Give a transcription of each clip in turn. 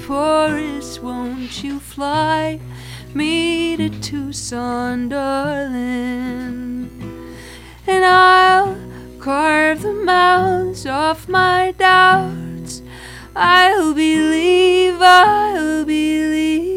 forest, won't you fly me to Tucson, darling? And I'll carve the mouths off my doubts. I'll believe, I'll believe.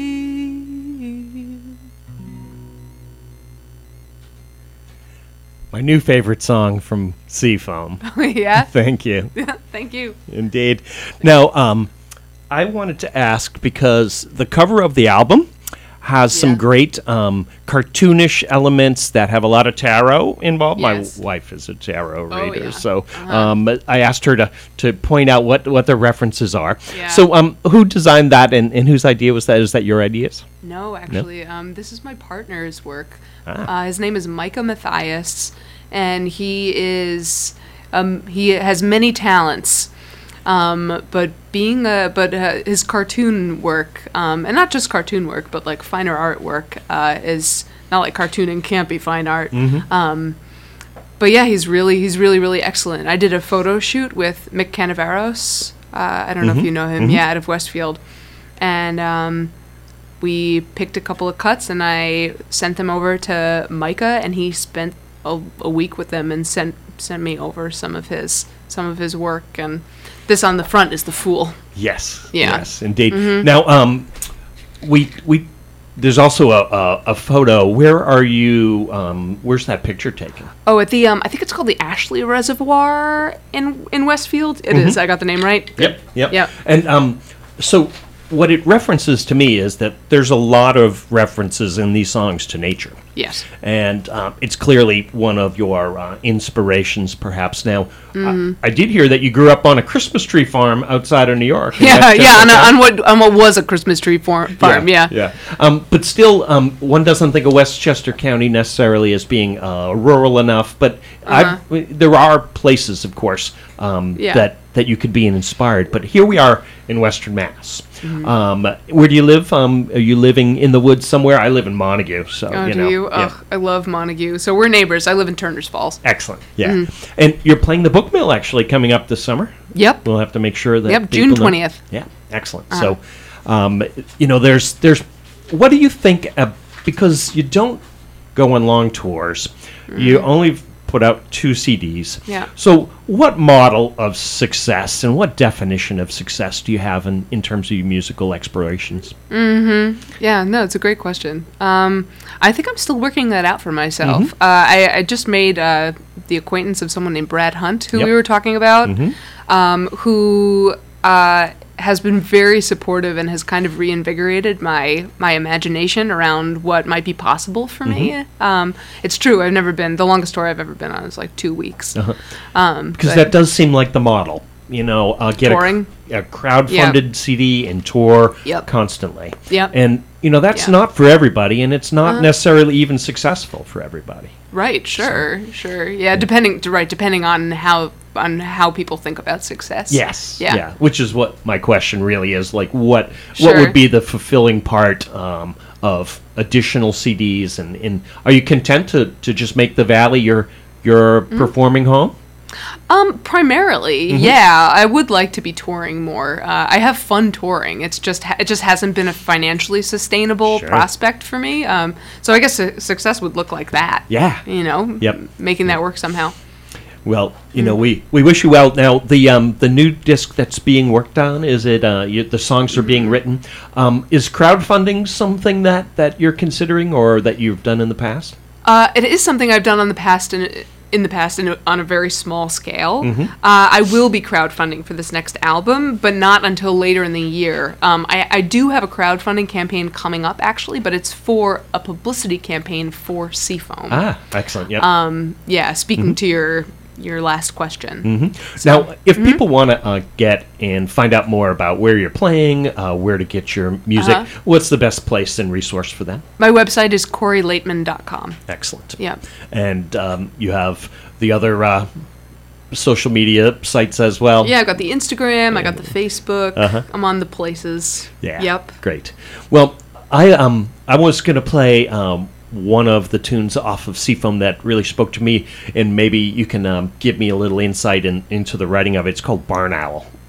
My new favorite song from Seafoam. Oh, yeah? Thank you. Thank you. Indeed. Now, I wanted to ask, because the cover of the album has some great cartoonish elements that have a lot of tarot involved. Yes. My wife is a tarot Oh, reader, yeah. so I asked her to point out what the references are. Yeah. So who designed that, and whose idea was that? Is that your ideas? No, actually, this is my partner's work. Ah. His name is Micah Matthias, and he is he has many talents. But his cartoon work, and not just cartoon work, but like finer artwork, is not like cartoon and can't be fine art. Mm-hmm. But yeah, he's really excellent. I did a photo shoot with Mick Canaveros. I don't know if you know him. Mm-hmm. Yeah, out of Westfield, and we picked a couple of cuts, and I sent them over to Micah, and he spent a week with them and sent me over some of his work. And this on the front is the Fool. Yes. Yeah. Yes, indeed. Now, we there's also a photo. Where are you? Where's that picture taken? Oh, at the I think it's called the Ashley Reservoir in Westfield. It is. I got the name right. Yep. And so what it references to me is that there's a lot of references in these songs to nature. Yes. And it's clearly one of your inspirations, perhaps. Now, I did hear that you grew up on a Christmas tree farm outside of New York. On what was a Christmas tree farm. Yeah. But still, one doesn't think of Westchester County necessarily as being rural enough. But there are places, of course, that you could be inspired. But here we are in Western Mass. Where do you live? Are you living in the woods somewhere? I live in Montague, so Oh, do you? yeah. I love Montague. So we're neighbors. I live in Turners Falls. Excellent. Yeah. And you're playing the Book Mill actually coming up this summer. Yep. We'll have to make sure that Yep. June people know. 20th. Yeah. Excellent. So, there's. What do you think? Because you don't go on long tours, you only put out 2 CDs. Yeah. So, what model of success and what definition of success do you have in terms of your musical explorations? Yeah, no, it's a great question. I think I'm still working that out for myself. I just made the acquaintance of someone named Brad Hunt, who we were talking about, who has been very supportive and has kind of reinvigorated my imagination around what might be possible for me. It's true, I've never been, the longest tour I've ever been on is like 2 weeks. Because that does seem like the model. Get touring. a crowd-funded CD and tour Yep. constantly. Yep. And, that's Yeah. not for everybody, and it's not necessarily even successful for everybody. Right, sure. Yeah, depending on how people think about success. Yes. Yeah. Which is what my question really is. Like, what Sure. would be the fulfilling part of additional CDs? And are you content to just make the Valley your performing home? Primarily, yeah. I would like to be touring more. I have fun touring. It just hasn't been a financially sustainable Sure. prospect for me. So I guess success would look like that. Yeah. Yep. Making that work somehow. Well, we wish you well. Now, the new disc that's being worked on, is it the songs are being written? Is crowdfunding something that you're considering or that you've done in the past? It is something I've done in the past on a very small scale. I will be crowdfunding for this next album, but not until later in the year. I do have a crowdfunding campaign coming up, actually, but it's for a publicity campaign for Seafoam. Ah, excellent. Yep. Speaking to your last question. Now, if people want to get and find out more about where you're playing, where to get your music, what's the best place and resource for them? My website is CoreyLateman.com. Excellent. Yeah. And you have the other social media sites as well? Yeah, I got the Instagram, I got the Facebook, I'm on the places. Yeah. Yep. Great. Well, I was going to play one of the tunes off of Seafoam that really spoke to me, and maybe you can give me a little insight into the writing of it. It's called Barn Owl.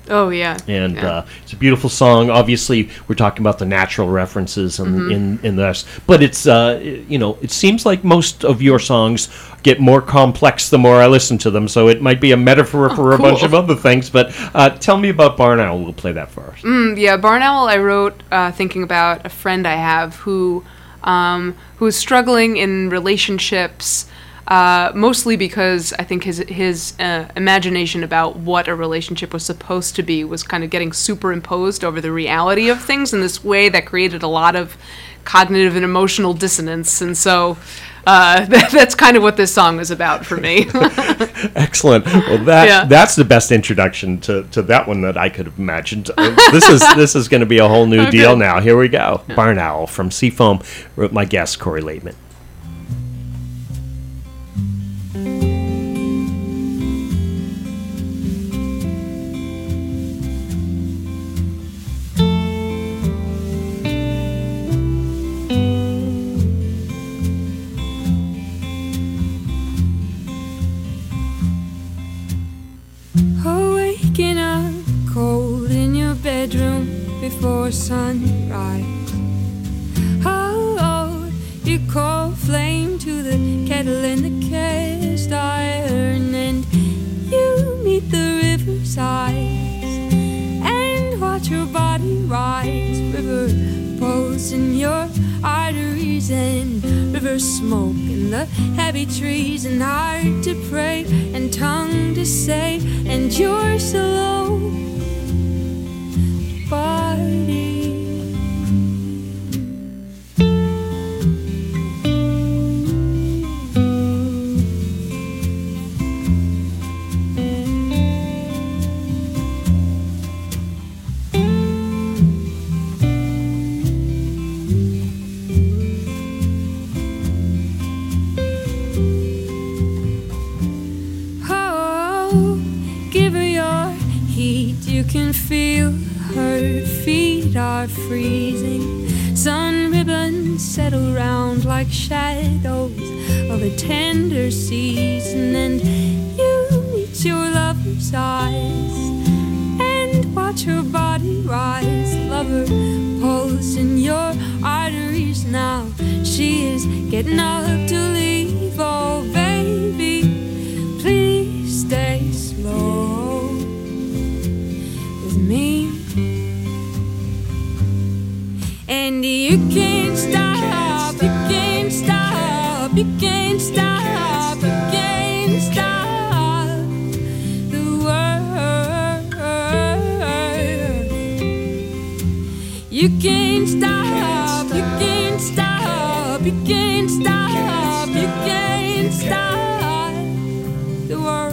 Oh, yeah. And it's a beautiful song. Obviously, we're talking about the natural references in this. But it's, it seems like most of your songs get more complex the more I listen to them. So it might be a metaphor for a bunch of other things. But tell me about Barn Owl. We'll play that first. Yeah, Barn Owl I wrote thinking about a friend I have who is struggling in relationships. Mostly because I think his imagination about what a relationship was supposed to be was kind of getting superimposed over the reality of things in this way that created a lot of cognitive and emotional dissonance. And so that's kind of what this song is about for me. Excellent. Well, that's the best introduction to that one that I could have imagined. This is going to be a whole new deal now. Here we go. Yeah. Barn Owl from Seafoam. My guest, Corey Laitman. Waking up cold in your bedroom before sunrise. Oh, you call flame to the kettle in the cast iron, and you meet the river's eyes and watch your body rise. River pulse in your arteries and river smoke in the heavy trees, and heart to pray and tongue to say, and your slow body. You can feel her feet are freezing. Sun ribbons settle round like shadows of a tender season, and you meet your lover's eyes and watch her body rise. Lover pulse in your arteries now. She is getting up to leave. Oh, baby, please stay slow me, and you can't stop, you can't stop, you can't stop, you can't stop the world. You can't stop, you can't stop, you can't stop, you can't stop the world.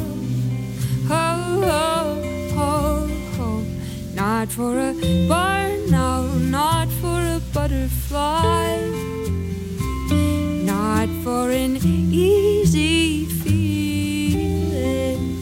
Not for a barn owl, not for a butterfly, not for an easy feeling.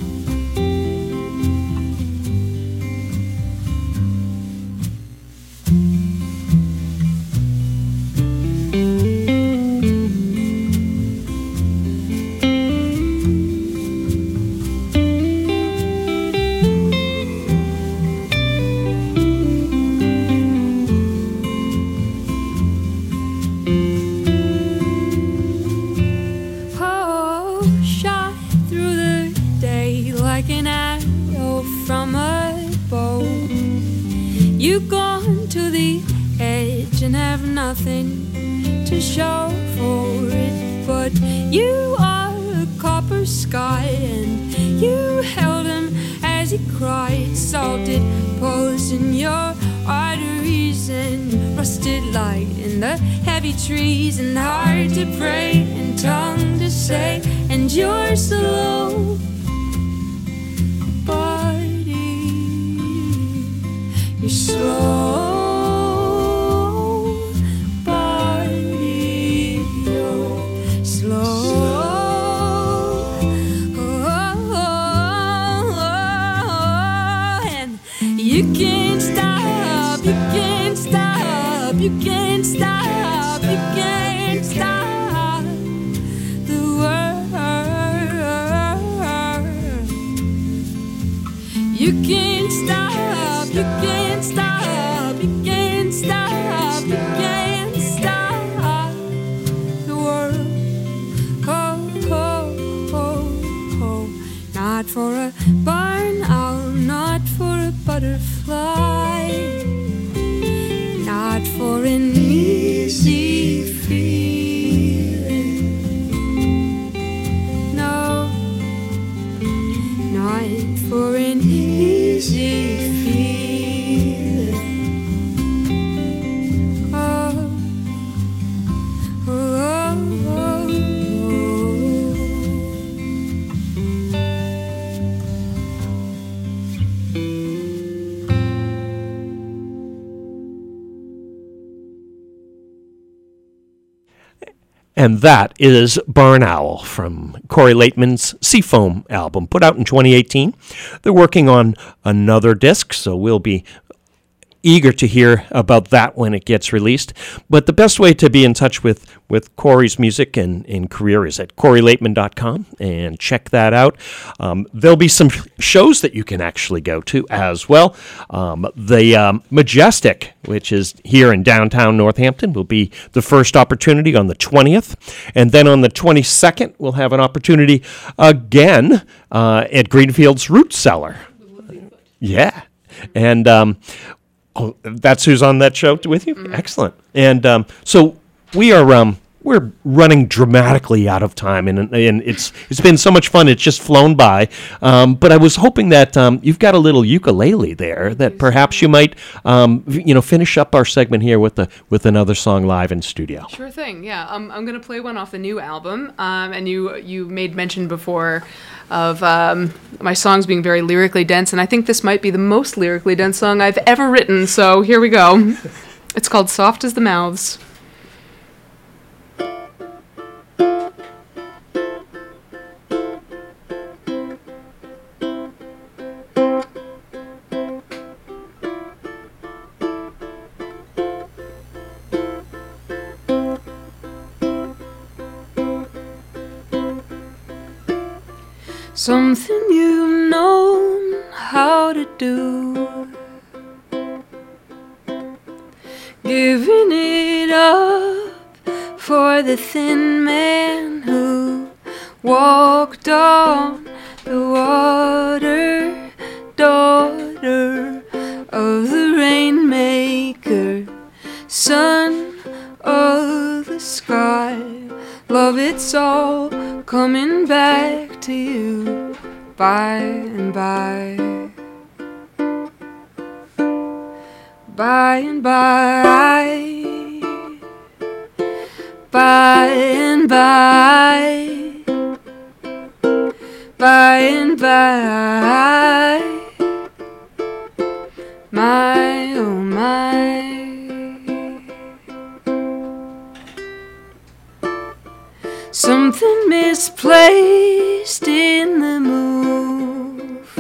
You've gone to the edge and have nothing to show for it, but you are a copper sky, and you held him as he cried. Salted pulse in your arteries and rusted light in the heavy trees, and heart to pray and tongue to say, and your slow your slow body, your slow. And you can't stop, you can't stop, you can't stop, you can't stop the world. You can't stop. And that is Barn Owl from Corey Laitman's Seafoam album, put out in 2018. They're working on another disc, so we'll be eager to hear about that when it gets released. But the best way to be in touch with Corey's music and career is at CoreyLaitman.com, and check that out. There'll be some shows that you can actually go to as well. The Majestic, which is here in downtown Northampton, will be the first opportunity on the 20th. And then on the 22nd, we'll have an opportunity again at Greenfield's Root Cellar. Yeah. And that's who's on that show with you? Mm-hmm. Excellent. And so we are we're running dramatically out of time, and it's been so much fun. It's just flown by. But I was hoping that you've got a little ukulele there that perhaps you might finish up our segment here with another song live in studio. Sure thing. Yeah. I'm going to play one off the new album. And you made mention before of my songs being very lyrically dense, and I think this might be the most lyrically dense song I've ever written, so here we go. It's called Soft as the Mouths. Something you've known how to do, giving it up for the thin man who walked on the water, daughter of the rainmaker, son of the sky. Love, it's all coming back to you by and by. By and by. By and by. By and by. My, oh my. Something misplaced in the move.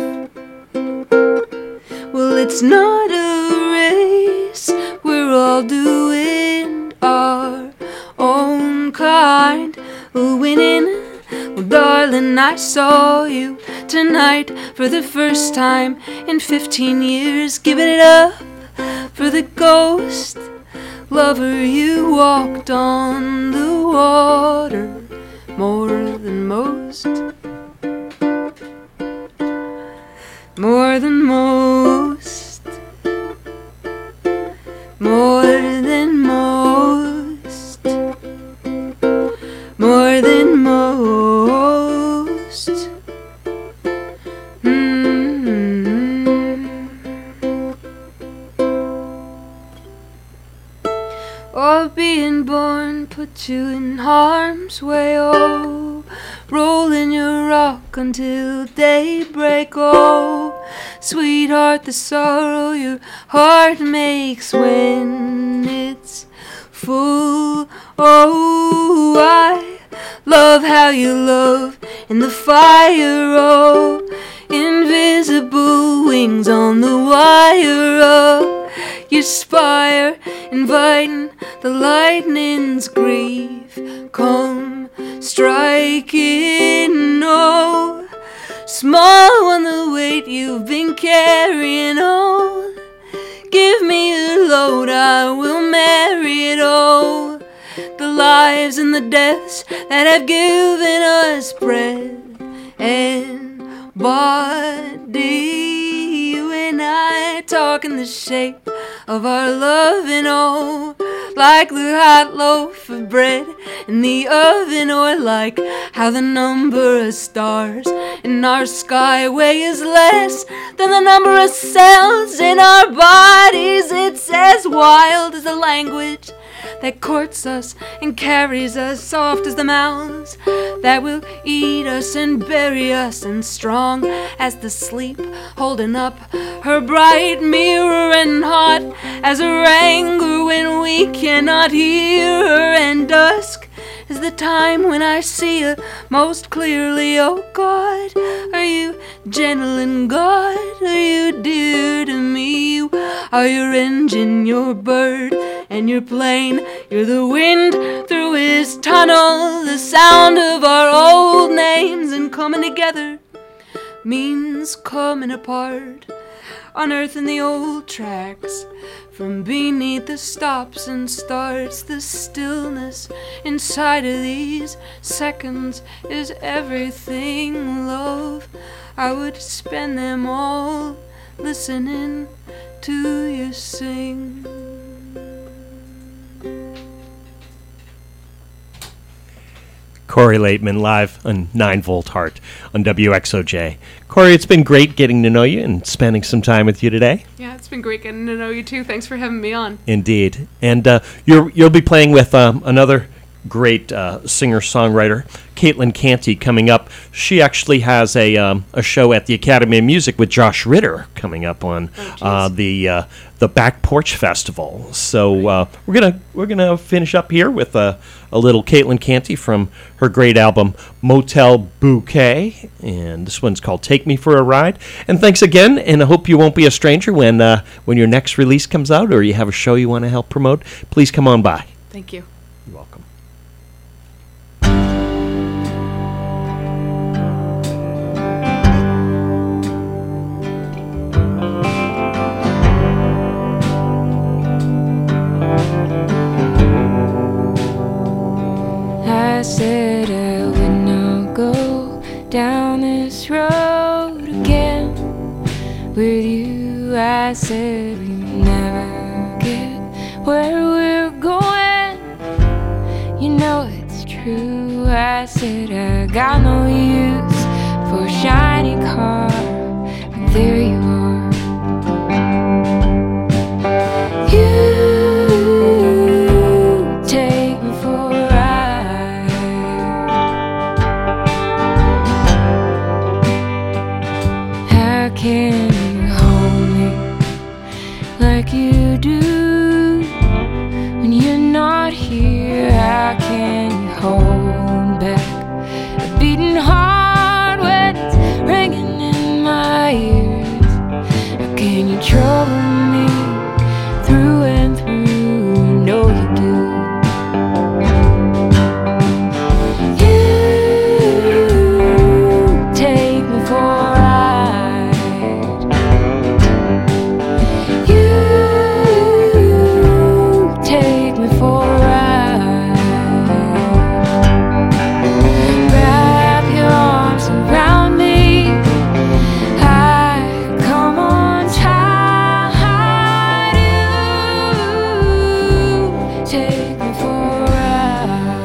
Well, it's not a race. We're all doing our own kind of winning. Well, darling, I saw you tonight for the first time in 15 years. Giving it up for the ghost lover you walked on the water. More than most, more than most, more than most, more than most. Oh, being born put you in harm's way, oh, rolling your rock until daybreak, oh, sweetheart, the sorrow your heart makes when it's full, oh, I love how you love in the fire, oh, invisible wings on the wire, oh, you spire, inviting the lightning's grief, come striking, oh, small on the weight you've been carrying, oh, give me a load, I will marry it, oh, the lives and the deaths that have given us bread and body. You and I talk in the shape of our loving, oh, like the hot loaf of bread in the oven, or like how the number of stars in our skyway is less than the number of cells in our bodies. It's as wild as the language that courts us and carries us, soft as the mouths that will eat us and bury us, and strong as the sleep holding up her bright mirror, and hot as her anger when we cannot hear her, and dusk is the time when I see you most clearly. Oh God, are you gentle and God, are you dear to me? You are your engine, your bird, and your plane. You're the wind through his tunnel, the sound of our old names. And coming together means coming apart, unearthing the old tracks from beneath the stops and starts. The stillness inside of these seconds is everything, love. I would spend them all listening to you sing. Corey Laitman live on 9 Volt Heart on WXOJ. Corey, it's been great getting to know you and spending some time with you today. Yeah, it's been great getting to know you too. Thanks for having me on. Indeed. And you'll be playing with another great singer-songwriter, Caitlin Canty, coming up. She actually has a show at the Academy of Music with Josh Ritter coming up on the Back Porch Festival. So we're gonna finish up here with a little Caitlin Canty from her great album Motel Bouquet, and this one's called Take Me for a Ride. And thanks again, and I hope you won't be a stranger when your next release comes out or you have a show you want to help promote. Please come on by. Thank you. You're welcome. I said I would not go down this road again with you. I said we never get where we're going. You know it's true. I said I got no use for a shiny car, but there you are. Take me for a ride. How can you hold me like you do when you're not here? How can you hold back a beating heart when it's ringing in my ears? How can you trouble me through and through? No, you do. You take me for a ride. You take me for a ride. Wrap your arms around me. I come on tight. You take me for a ride.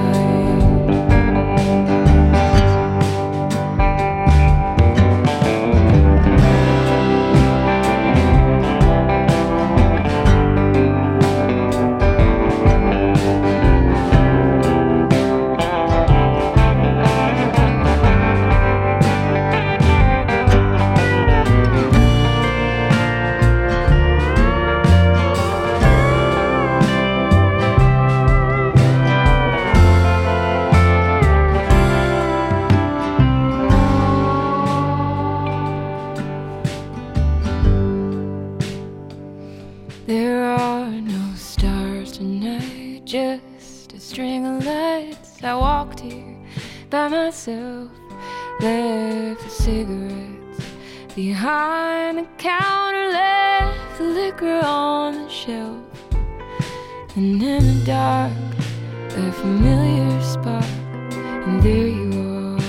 There are no stars tonight, just a string of lights. I walked here by myself, left the cigarettes behind the counter, left the liquor on the shelf, and in the dark, a familiar spark, and there you are.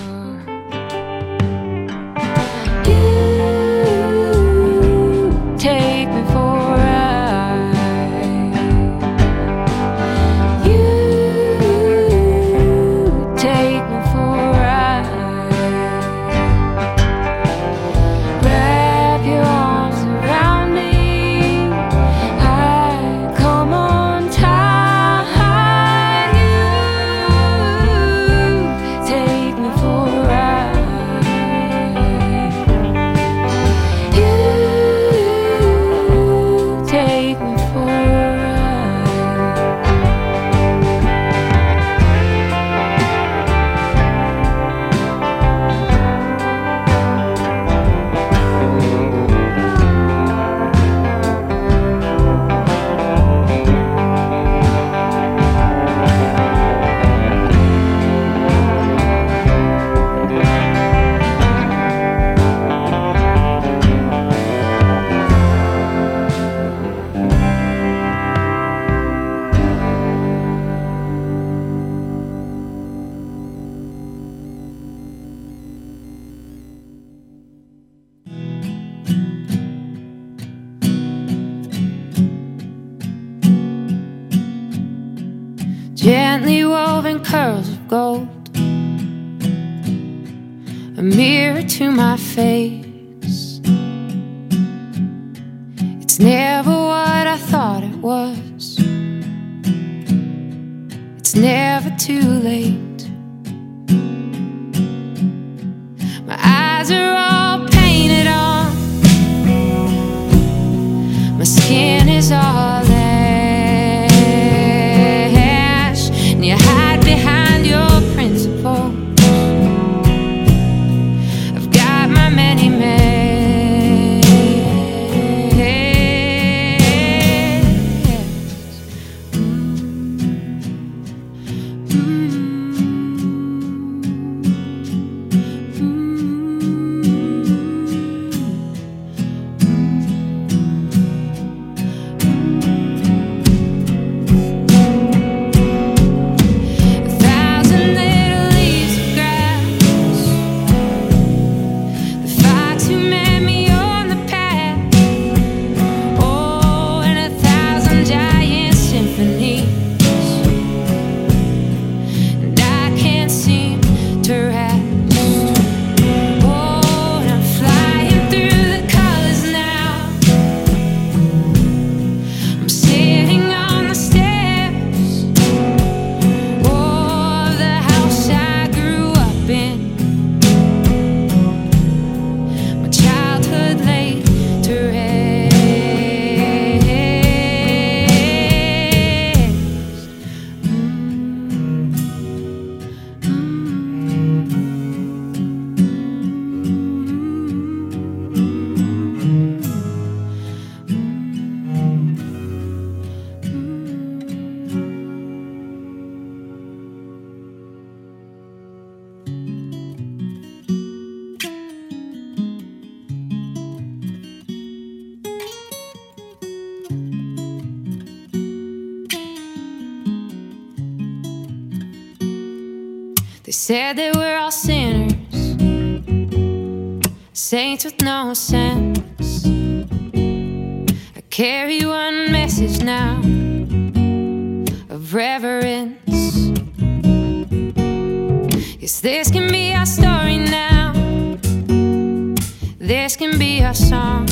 You take me for a ride. You take me for a ride. Wrap your arms around me. I come on tight. You take gently woven curls of gold, a mirror to my face. It's never what I thought it was. It's never too late. My eyes are all painted on, my skin is all ash, and you hide behind your principles. I've got my many men. They said they were all sinners, saints with no sense. I carry one message now of reverence. Yes, this can be our story now, this can be our song.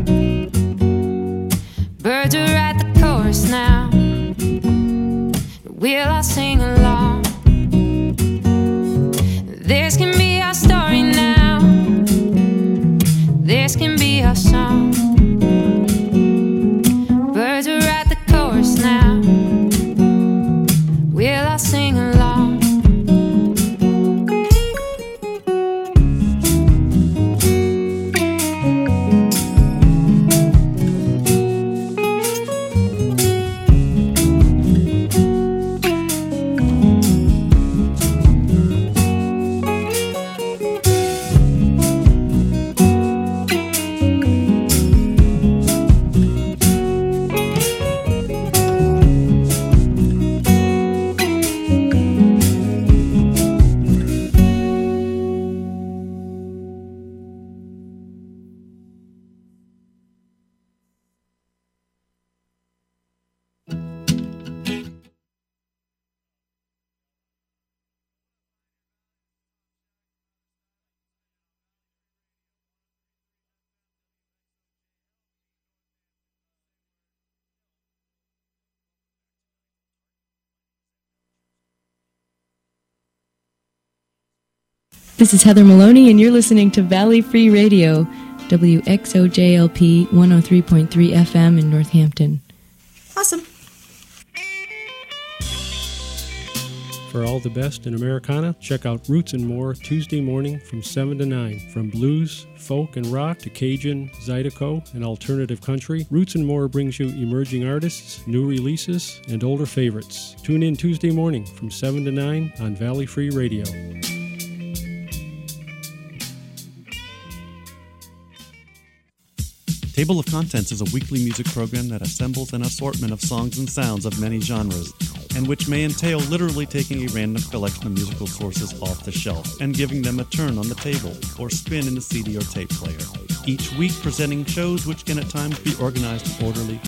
Birds are at the chorus now, we'll all sing along. This can be our story now, this can be our song. Birds are at the chorus now, we'll all sing along. This is Heather Maloney, and you're listening to Valley Free Radio, WXOJLP 103.3 FM in Northampton. Awesome. For all the best in Americana, check out Roots and More Tuesday morning from 7 to 9. From blues, folk, and rock to Cajun, Zydeco, and alternative country, Roots and More brings you emerging artists, new releases, and older favorites. Tune in Tuesday morning from 7 to 9 on Valley Free Radio. Table of Contents is a weekly music program that assembles an assortment of songs and sounds of many genres, and which may entail literally taking a random collection of musical sources off the shelf and giving them a turn on the table or spin in the CD or tape player. Each week presenting shows which can at times be organized in orderly